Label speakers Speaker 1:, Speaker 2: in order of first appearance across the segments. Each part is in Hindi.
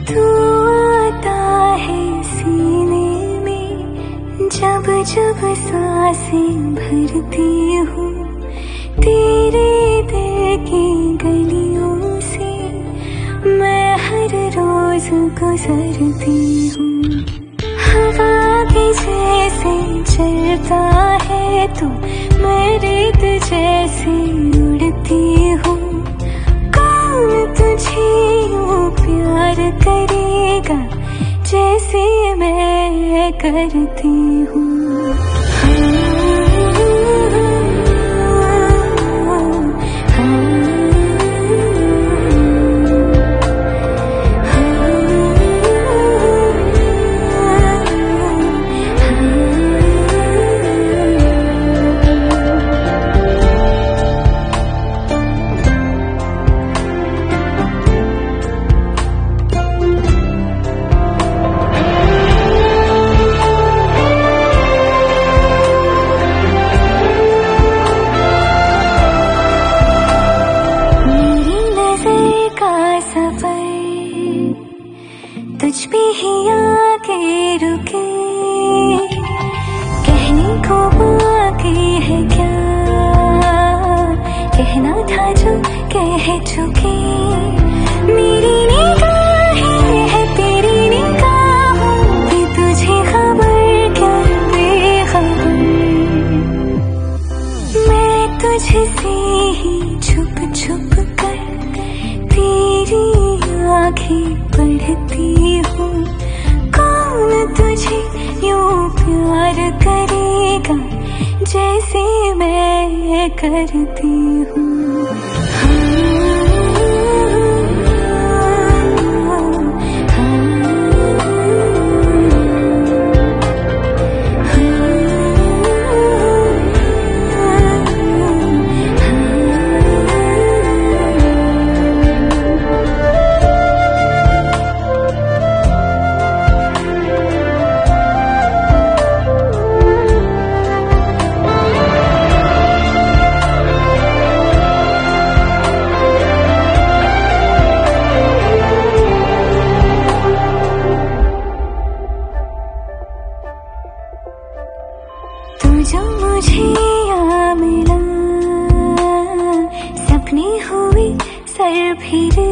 Speaker 1: तू आता है सीने में, जब जब सांसें भरती हूँ, तेरे दिल की गलियों से मैं हर रोज गुजरती हूँ। हवा के जैसे चलता है तू, मैं रेत जैसे उड़ती हूँ। कौन तुझे यूं प्यार करेगा जैसे मैं करती हूँ। तुझ पे ही आके रुके, कहने को बाकी है क्या, कहना था जो कह चुके। मेरी निगाहें है तेरी निगाहों की, तुझे खबर क्या बेखबर। मैं तुझसे ही छुप छुप कर तेरी आँखें पढ़ती हूँ। कौन तुझे यूं प्यार करेगा जैसे मैं करती हूँ। जो मुझे यहाँ मिला, सपने हुए सर फिरे,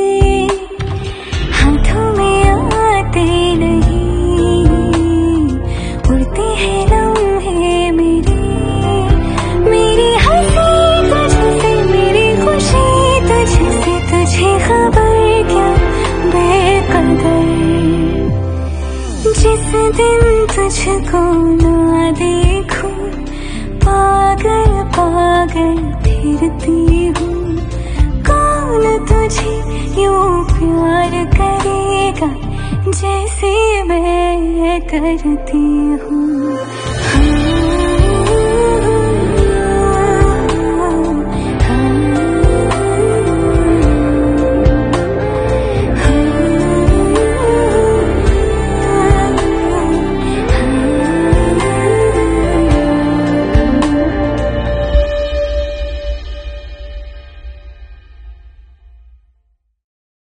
Speaker 1: हाथों में आते नहीं, उड़ते हैं लम्हे मेरे। मेरी हंसी तुझसे, मेरी खुशी तुझसे, तुझे खबर क्या बेकदर। जिस दिन तुझको ना देखूं, पागल पागल फिरती हूँ। कौन तुझे यूं प्यार करेगा जैसे मैं करती हूँ।